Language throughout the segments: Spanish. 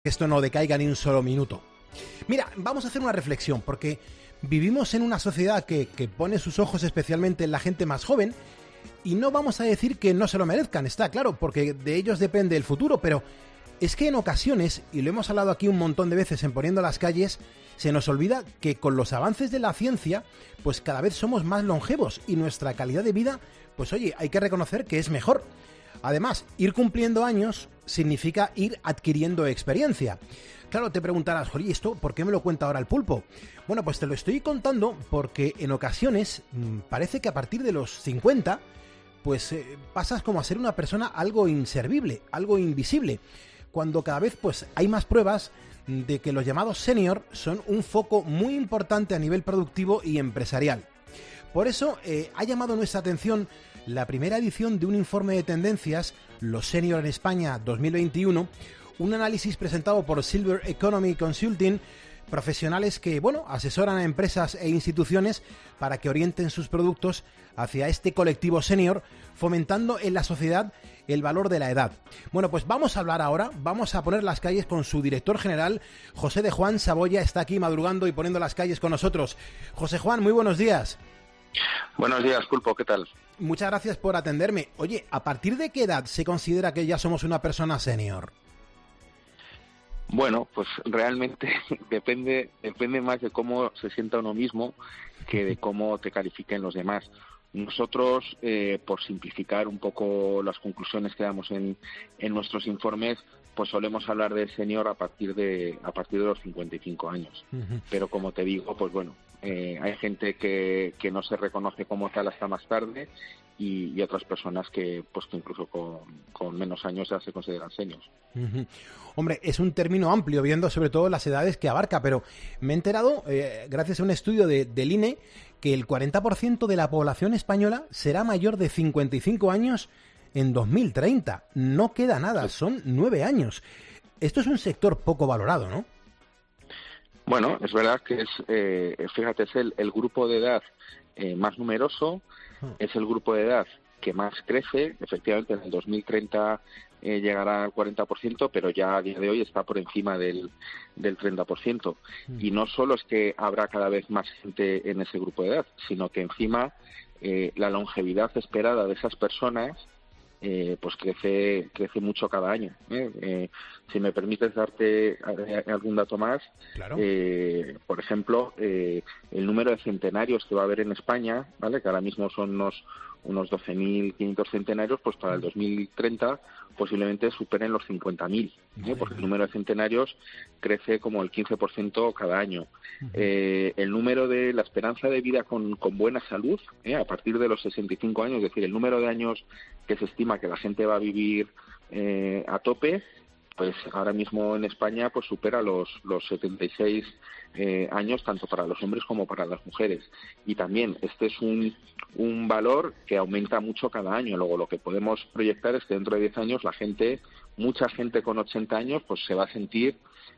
que esto no decaiga ni un solo minuto. Mira, vamos a hacer una reflexión, porque vivimos en una sociedad que pone sus ojos especialmente en la gente más joven, y no vamos a decir que no se lo merezcan, está claro, porque de ellos depende el futuro, pero es que en ocasiones, y lo hemos hablado aquí un montón de veces en Poniendo las Calles, se nos olvida que con los avances de la ciencia, pues cada vez somos más longevos y nuestra calidad de vida, pues oye, hay que reconocer que es mejor. Además, ir cumpliendo años significa ir adquiriendo experiencia. Claro, te preguntarás, Jolí, ¿esto por qué me lo cuenta ahora el Pulpo? Bueno, pues te lo estoy contando porque en ocasiones parece que a partir de los 50, pues pasas como a ser una persona algo inservible, algo invisible, cuando cada vez pues hay más pruebas de que los llamados senior son un foco muy importante a nivel productivo y empresarial. Por eso ha llamado nuestra atención la primera edición de un informe de tendencias, Los Senior en España 2021, un análisis presentado por Silver Economy Consulting, profesionales que, asesoran a empresas e instituciones para que orienten sus productos hacia este colectivo senior, fomentando en la sociedad el valor de la edad. Bueno, pues vamos a hablar ahora, vamos a poner las calles con su director general, José de Juan Saboya, está aquí madrugando y poniendo las calles con nosotros. José Juan, muy buenos días. Buenos días, Pulpo, ¿qué tal? Muchas gracias por atenderme. Oye, ¿a partir de qué edad se considera que ya somos una persona senior? Bueno, pues realmente depende más de cómo se sienta uno mismo que de cómo te califiquen los demás. Nosotros, por simplificar un poco las conclusiones que damos en nuestros informes, pues solemos hablar de senior a partir de los 55 años. Uh-huh. Pero como te digo, pues bueno, hay gente que no se reconoce como tal hasta más tarde y otras personas que incluso con menos años ya se consideran seniors. Uh-huh. Hombre, es un término amplio, viendo sobre todo las edades que abarca, pero me he enterado, gracias a un estudio del INE, que el 40% de la población española será mayor de 55 años en 2030. No queda nada, son 9 años. Esto es un sector poco valorado, ¿no? Bueno, es verdad que fíjate, es el grupo de edad más numeroso, es el grupo de edad que más crece. Efectivamente, en el 2030 llegará al 40%, pero ya a día de hoy está por encima del 30%. Y no solo es que habrá cada vez más gente en ese grupo de edad, sino que encima la longevidad esperada de esas personas pues crece mucho cada año. Si me permites darte algún dato más, claro. Por ejemplo, el número de centenarios que va a haber en España, ¿vale?, que ahora mismo son unos 12.500 centenarios, pues para el 2030 posiblemente superen los 50.000, porque el número de centenarios crece como el 15% cada año. Uh-huh. El número de la esperanza de vida con buena salud, a partir de los 65 años, es decir, el número de años que se estima que la gente va a vivir a tope, pues ahora mismo en España pues supera los 76 años, tanto para los hombres como para las mujeres. Y también este es un valor que aumenta mucho cada año. Luego lo que podemos proyectar es que dentro de 10 años mucha gente con 80 años pues se va a sentir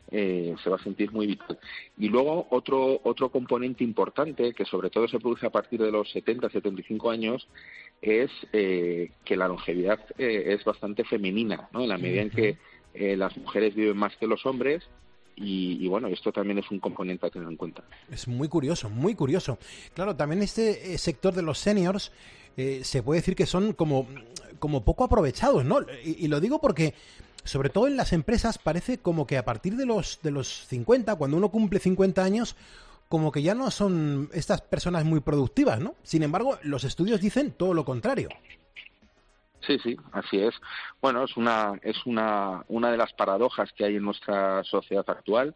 muy vital. Y luego otro componente importante, que sobre todo se produce a partir de los 70-75 años, es que la longevidad es bastante femenina, ¿no? En la medida en que las mujeres viven más que los hombres, y bueno, esto también es un componente a tener en cuenta. Es muy curioso, muy curioso. Claro, también este sector de los seniors se puede decir que son como poco aprovechados, ¿no? Y lo digo porque, sobre todo en las empresas, parece como que a partir de los 50, cuando uno cumple 50 años, como que ya no son estas personas muy productivas, ¿no? Sin embargo, los estudios dicen todo lo contrario. Sí, así es. Bueno, es una de las paradojas que hay en nuestra sociedad actual.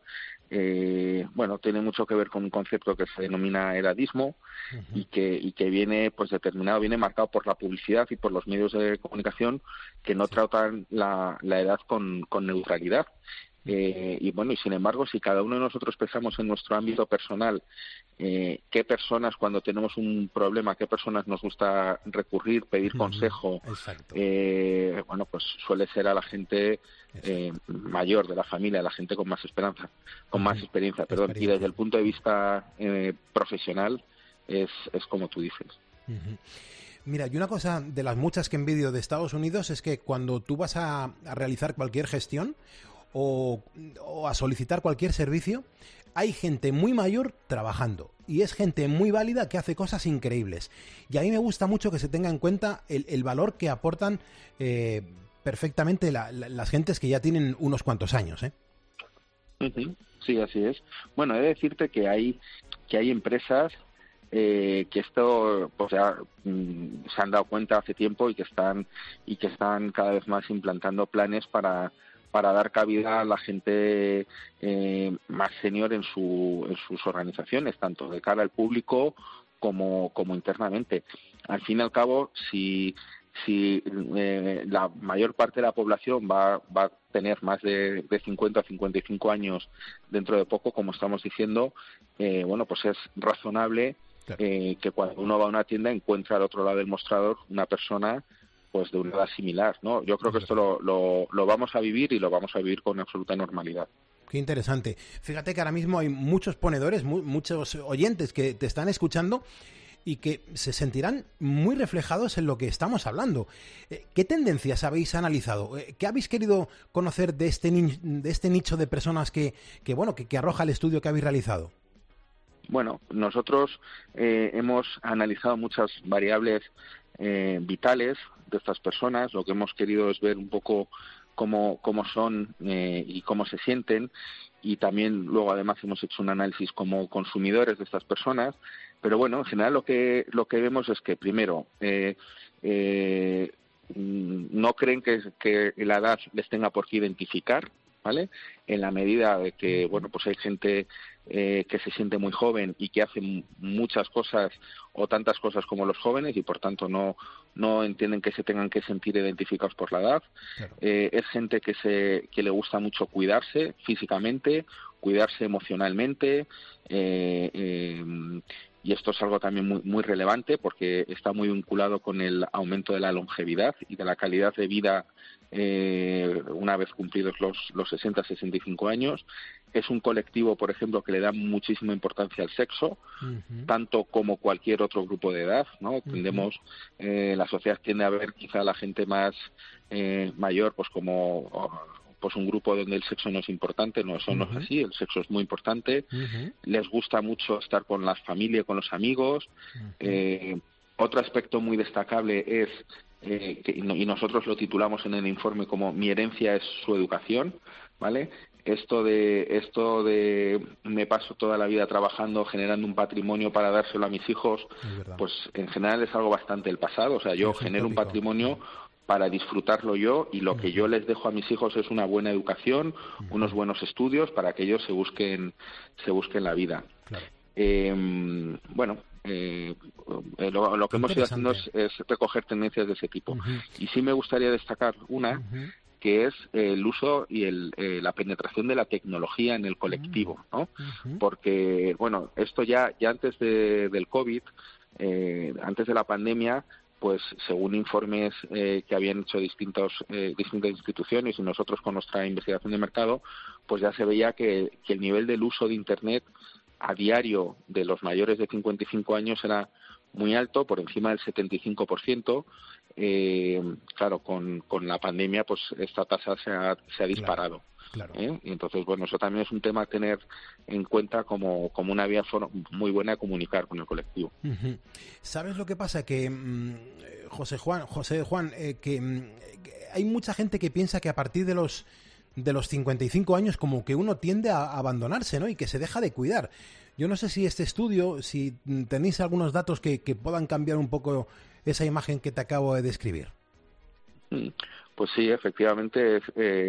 Tiene mucho que ver con un concepto que se denomina edadismo. Uh-huh. y que viene viene marcado por la publicidad y por los medios de comunicación que no tratan la edad con neutralidad. Y sin embargo, si cada uno de nosotros pensamos en nuestro ámbito personal, qué personas, cuando tenemos un problema, qué personas nos gusta recurrir, pedir consejo, pues suele ser a la gente mayor de la familia, a la gente con más esperanza, con más experiencia, y desde el punto de vista profesional es como tú dices. Uh-huh. Mira, y una cosa de las muchas que envidio de Estados Unidos es que cuando tú vas a realizar cualquier gestión, o a solicitar cualquier servicio, hay gente muy mayor trabajando y es gente muy válida que hace cosas increíbles. Y a mí me gusta mucho que se tenga en cuenta el valor que aportan perfectamente las gentes que ya tienen unos cuantos años, ¿eh? Uh-huh. Sí, así es. Bueno, he de decirte que hay empresas que esto pues ya se han dado cuenta hace tiempo y que están cada vez más implantando planes para dar cabida a la gente más senior en sus organizaciones, tanto de cara al público como internamente. Al fin y al cabo, si la mayor parte de la población va a tener más de 50 o 55 años dentro de poco, como estamos diciendo, bueno, pues es razonable que cuando uno va a una tienda encuentre al otro lado del mostrador una persona pues de una edad similar, ¿no? Yo creo que esto lo vamos a vivir y lo vamos a vivir con absoluta normalidad. Qué interesante. Fíjate que ahora mismo hay muchos ponedores, muchos oyentes que te están escuchando y que se sentirán muy reflejados en lo que estamos hablando. ¿Qué tendencias habéis analizado? ¿Qué habéis querido conocer de este nicho de personas que arroja el estudio que habéis realizado? Bueno, nosotros hemos analizado muchas variables vitales de estas personas. Lo que hemos querido es ver un poco cómo son y cómo se sienten, y también luego además hemos hecho un análisis como consumidores de estas personas. Pero bueno, en general lo que vemos es que primero no creen que la edad les tenga por qué identificar, ¿vale? En la medida de que, bueno, pues hay gente que se siente muy joven y que hace muchas cosas o tantas cosas como los jóvenes, y por tanto no entienden que se tengan que sentir identificados por la edad. Claro. Es gente que le gusta mucho cuidarse físicamente, cuidarse emocionalmente, y esto es algo también muy, muy relevante porque está muy vinculado con el aumento de la longevidad y de la calidad de vida una vez cumplidos los 60-65 años. Es un colectivo, por ejemplo, que le da muchísima importancia al sexo, tanto como cualquier otro grupo de edad, ¿no? Tendemos, la sociedad tiende a ver quizá a la gente más mayor pues como pues un grupo donde el sexo no es importante. No, eso no es así, el sexo es muy importante. Les gusta mucho estar con la familia, con los amigos. Otro aspecto muy destacable es y nosotros lo titulamos en el informe como "Mi herencia es su educación", ¿vale? Esto de me paso toda la vida trabajando, generando un patrimonio para dárselo a mis hijos, pues en general es algo bastante del pasado. O sea, yo genero un patrimonio para disfrutarlo yo, y lo que yo les dejo a mis hijos es una buena educación, unos buenos estudios para que ellos se busquen la vida. Claro. Bueno, lo que hemos ido haciendo es recoger tendencias de ese tipo. Y sí me gustaría destacar una, que es el uso y la penetración de la tecnología en el colectivo, ¿no? Porque, bueno, esto ya antes del COVID, antes de la pandemia, pues según informes que habían hecho distintas instituciones y nosotros con nuestra investigación de mercado, pues ya se veía que el nivel del uso de Internet a diario de los mayores de 55 años era muy alto, por encima del 75%. Claro, con la pandemia pues esta tasa se ha disparado. Claro. Y entonces, bueno, eso también es un tema a tener en cuenta como una vía muy buena de comunicar con el colectivo. ¿Sabes lo que pasa? Que José Juan, que hay mucha gente que piensa que a partir de los 55 años como que uno tiende a abandonarse, ¿no? Y que se deja de cuidar. Yo no sé si este estudio, si tenéis algunos datos que puedan cambiar un poco esa imagen que te acabo de describir. Pues sí, efectivamente,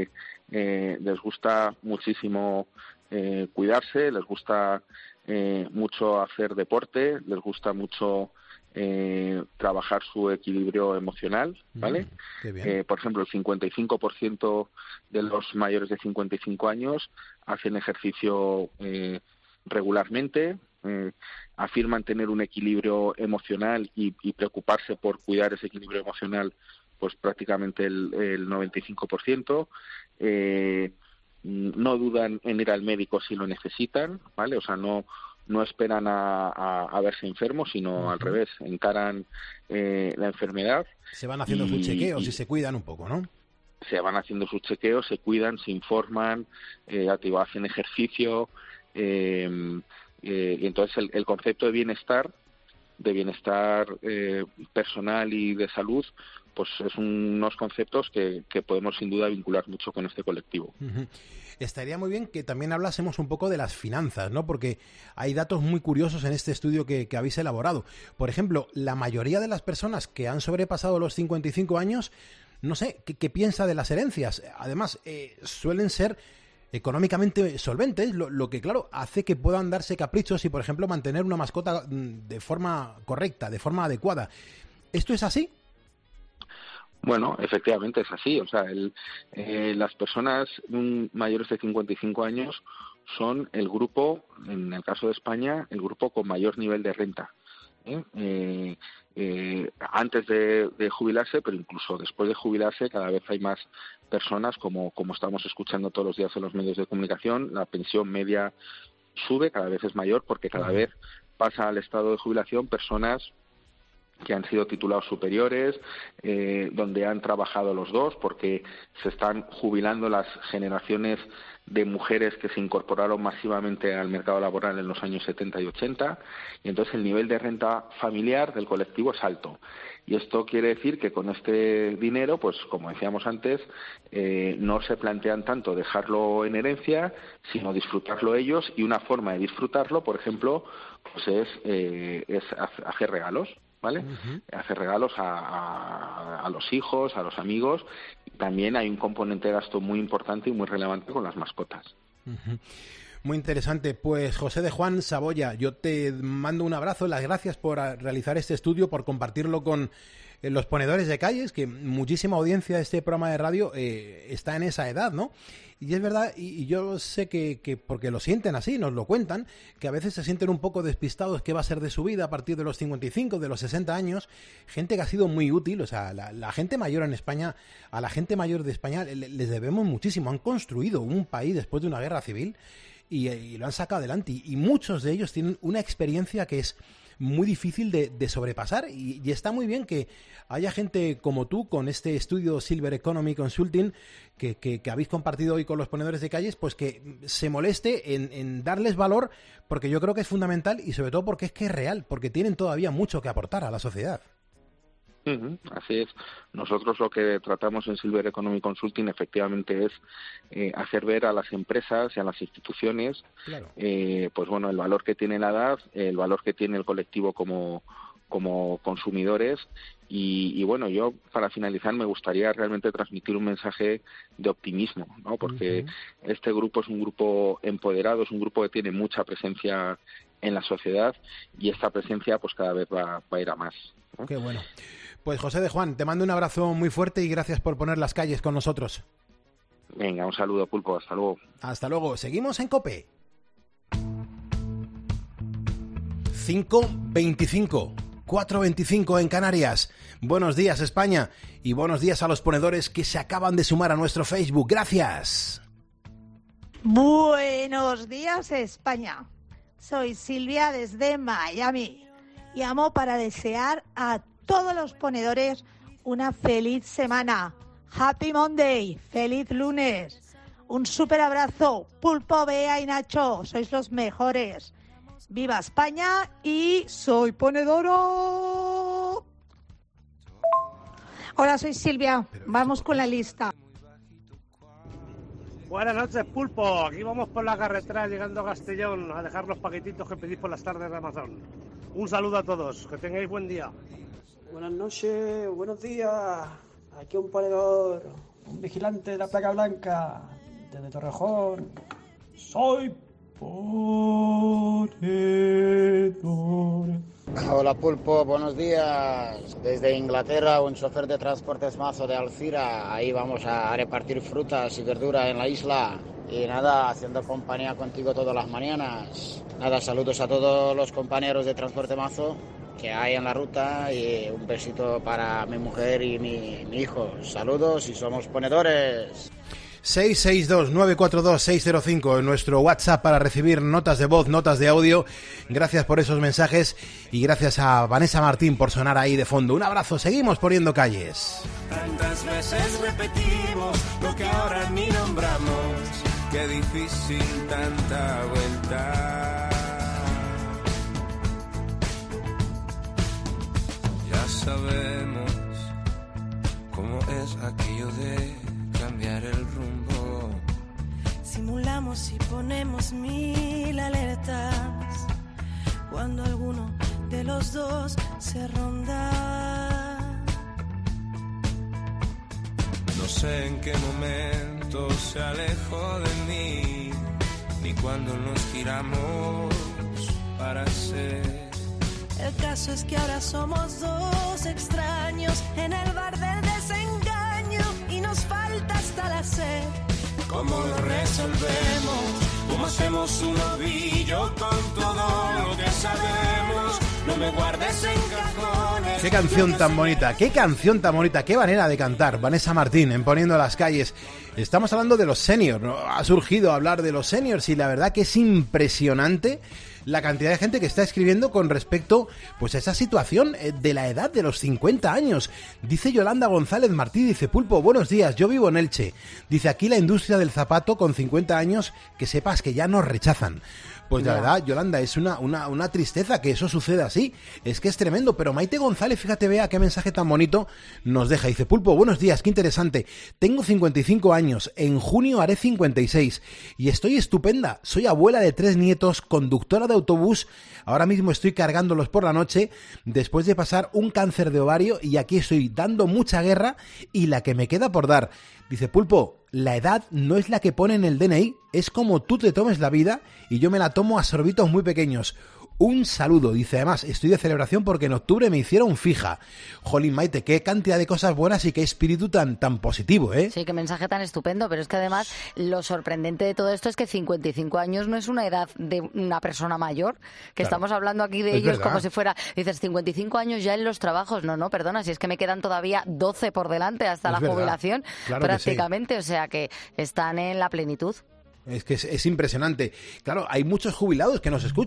les gusta muchísimo cuidarse, les gusta mucho hacer deporte, les gusta mucho trabajar su equilibrio emocional, ¿vale? Qué bien. Por ejemplo, el 55% de los mayores de 55 años hacen ejercicio regularmente, afirman tener un equilibrio emocional y preocuparse por cuidar ese equilibrio emocional pues prácticamente el 95%. No dudan en ir al médico si lo necesitan, ¿vale? O sea, no esperan a verse enfermos, sino al revés, encaran la enfermedad. Se van haciendo sus chequeos y se cuidan un poco, ¿no? se van haciendo sus chequeos, se cuidan, se informan, hacen ejercicio, y entonces el concepto de bienestar personal y de salud, pues es unos conceptos que podemos sin duda vincular mucho con este colectivo. Uh-huh. Estaría muy bien que también hablásemos un poco de las finanzas, ¿no? Porque hay datos muy curiosos en este estudio que habéis elaborado. Por ejemplo, la mayoría de las personas que han sobrepasado los 55 años, no sé, ¿qué piensa de las herencias? Además, suelen ser económicamente solventes, lo que, claro, hace que puedan darse caprichos y, por ejemplo, mantener una mascota de forma correcta, de forma adecuada. ¿Esto es así? Bueno, efectivamente es así. O sea, las personas mayores de 55 años son el grupo, en el caso de España, el grupo con mayor nivel de renta. Antes de jubilarse, pero incluso después de jubilarse, cada vez hay más personas, como estamos escuchando todos los días en los medios de comunicación. La pensión media sube, cada vez es mayor, porque cada vez pasa al estado de jubilación personas que han sido titulados superiores, donde han trabajado los dos, porque se están jubilando las generaciones de mujeres que se incorporaron masivamente al mercado laboral en los años 70 y 80, y entonces el nivel de renta familiar del colectivo es alto. Y esto quiere decir que con este dinero, pues como decíamos antes, no se plantean tanto dejarlo en herencia, sino disfrutarlo ellos, y una forma de disfrutarlo, por ejemplo, pues es hacer regalos. ¿Vale? Uh-huh. Hacer regalos a los hijos, a los amigos. También hay un componente de gasto muy importante y muy relevante con las mascotas. Uh-huh. Muy interesante. Pues José de Juan Saboya, yo te mando un abrazo, las gracias por realizar este estudio, por compartirlo con los ponedores de calles, que muchísima audiencia de este programa de radio está en esa edad, ¿no? Y es verdad, y yo sé que porque lo sienten así, nos lo cuentan, que a veces se sienten un poco despistados qué va a ser de su vida a partir de los 55, de los 60 años, gente que ha sido muy útil. O sea, la gente mayor en España, a la gente mayor de España les debemos muchísimo. Han construido un país después de una guerra civil y lo han sacado adelante, y muchos de ellos tienen una experiencia que es muy difícil de sobrepasar, y está muy bien que haya gente como tú con este estudio Silver Economy Consulting que habéis compartido hoy con los ponedores de calles, pues que se moleste en darles valor, porque yo creo que es fundamental, y sobre todo porque es que es real, porque tienen todavía mucho que aportar a la sociedad. Así es. Nosotros lo que tratamos en Silver Economy Consulting efectivamente es hacer ver a las empresas y a las instituciones, claro, pues bueno, el valor que tiene la edad, el valor que tiene el colectivo como consumidores, y bueno, yo para finalizar me gustaría realmente transmitir un mensaje de optimismo, ¿no? Porque este grupo es un grupo empoderado, es un grupo que tiene mucha presencia en la sociedad, y esta presencia pues cada vez va a ir a más, ¿no? Qué bueno. Pues José de Juan, te mando un abrazo muy fuerte y gracias por poner las calles con nosotros. Venga, un saludo, Pulpo, hasta luego. Hasta luego, seguimos en COPE. 5:25, 4:25 en Canarias. Buenos días, España, y buenos días a los ponedores que se acaban de sumar a nuestro Facebook. Gracias. Buenos días, España. Soy Silvia desde Miami. Llamo para desear a todos los ponedores una feliz semana. Happy Monday, feliz lunes. Un súper abrazo, Pulpo, Bea y Nacho, sois los mejores. ¡Viva España! Y soy ponedora. Hola, soy Silvia. Vamos con la lista. Buenas noches, Pulpo. Aquí vamos por la carretera llegando a Castellón a dejar los paquetitos que pedís por las tardes de Amazon. Un saludo a todos, que tengáis buen día. Buenas noches, buenos días. Aquí un ponedor, un vigilante de la placa blanca, desde Torrejón. Soy ponedor. Hola, Pulpo, buenos días. Desde Inglaterra, un chofer de transportes Mazo de Alcira. Ahí vamos a repartir frutas y verduras en la isla. Y nada, haciendo compañía contigo todas las mañanas. Nada, saludos a todos los compañeros de Transporte Mazo que hay en la ruta, y un besito para mi mujer y mi hijo. Saludos y somos ponedores. 662-942-605 en nuestro WhatsApp para recibir notas de voz, notas de audio. Gracias por esos mensajes y gracias a Vanessa Martín por sonar ahí de fondo. Un abrazo, seguimos poniendo calles. Tantas veces repetimos lo que ahora ni nombramos. Qué difícil tanta vuelta. Ya sabemos cómo es aquello de cambiar el rumbo. Simulamos y ponemos 1000 alertas cuando alguno de los dos se ronda. No sé en qué momento se alejó de mí, ni cuando nos giramos para ser. El caso es que ahora somos dos extraños en el bar del desengaño y nos falta hasta la sed. ¿Cómo lo resolvemos? ¿Cómo hacemos un ovillo con todo lo que sabemos? No me guardes en cajones. Qué canción tan bonita, qué canción tan bonita, qué manera de cantar. Vanessa Martín en Poniendo las Calles. Estamos hablando de los seniors, ¿no? Ha surgido hablar de los seniors y la verdad que es impresionante la cantidad de gente que está escribiendo con respecto pues a esa situación de la edad de los 50 años. Dice Yolanda González Martí, dice: Pulpo, buenos días, yo vivo en Elche. Dice: aquí la industria del zapato con 50 años, que sepas que ya nos rechazan. Pues la verdad, Yolanda, es una tristeza que eso suceda así. Es que es tremendo. Pero Maite González, fíjate, vea qué mensaje tan bonito nos deja. Dice: Pulpo, buenos días, qué interesante. Tengo 55 años, en junio haré 56 y estoy estupenda. Soy abuela de 3 nietos, conductora de autobús. Ahora mismo estoy cargándolos por la noche después de pasar un cáncer de ovario y aquí estoy dando mucha guerra y la que me queda por dar. Dice: Pulpo, la edad no es la que pone en el DNI, es como tú te tomes la vida y yo me la tomo a sorbitos muy pequeños. Un saludo. Dice: además, estoy de celebración porque en octubre me hicieron fija. Jolín, Maite, qué cantidad de cosas buenas y qué espíritu tan positivo, ¿eh? Sí, qué mensaje tan estupendo, pero es que además lo sorprendente de todo esto es que 55 años no es una edad de una persona mayor, que claro, estamos hablando aquí de ellos verdad, como si fuera, dices 55 años ya en los trabajos, no, perdona, si es que me quedan todavía 12 por delante hasta la jubilación, claro, prácticamente, sí. O sea que están en la plenitud. Es que es impresionante. Claro, hay muchos jubilados que nos escuchan.